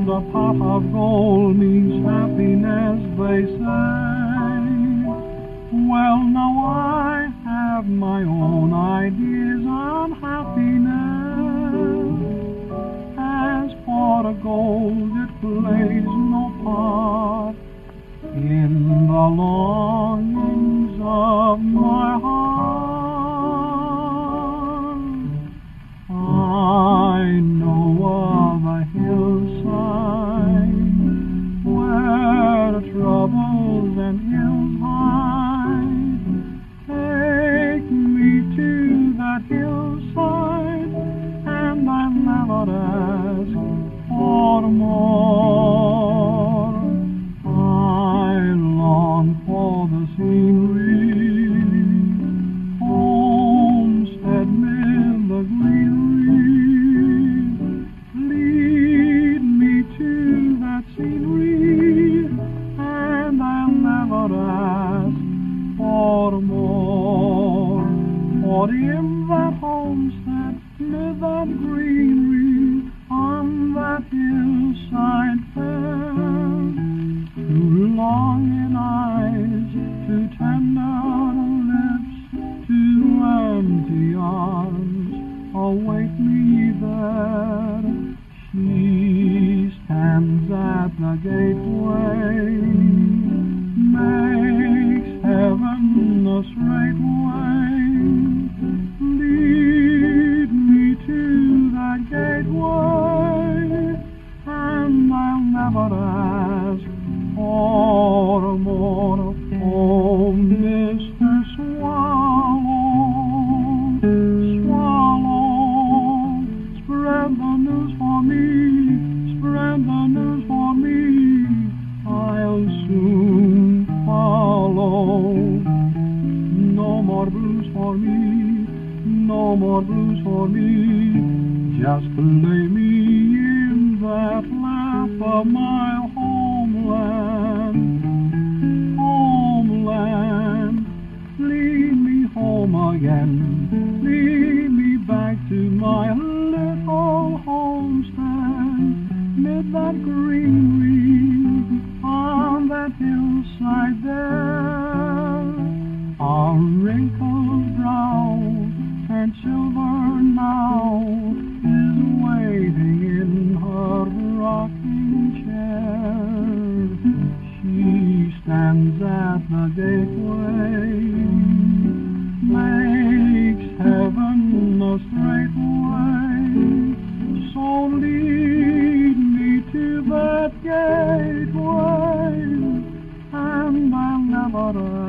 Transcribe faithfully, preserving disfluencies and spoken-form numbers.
And a pot of gold means happiness, they say. Well, now I have my own ideas on happiness. As for the gold, it plays no part in the longings of my heart. I know of a hillside where the troubles and ills hide. Take me to that hillside, and I'll never ask for more. I long for the scenery, homestead mid the greenery. Lead me to that scenery, and I'll never ask for more. For in that homestead mid that greenery, on that hillside fair, two longing eyes, two tender lips, two empty arms await me there. She stands at the gateway, makes heaven a straight way. Lead me to that gateway, and I'll never ask for more. Oh, Mister Swallow, swallow, spread the news for me, spread the news for me. I'll soon follow. No more blues for me, no more blues for me. Just lay me in that lap of my homeland, homeland. Lead me home again, lead me back to my little homestead, mid that greenery, on that hillside there. Our wrinkled brow and silver now is waiting in her rocking chair. She stands at the gateway, makes heaven a straight way. So lead me to that gateway, and I'll never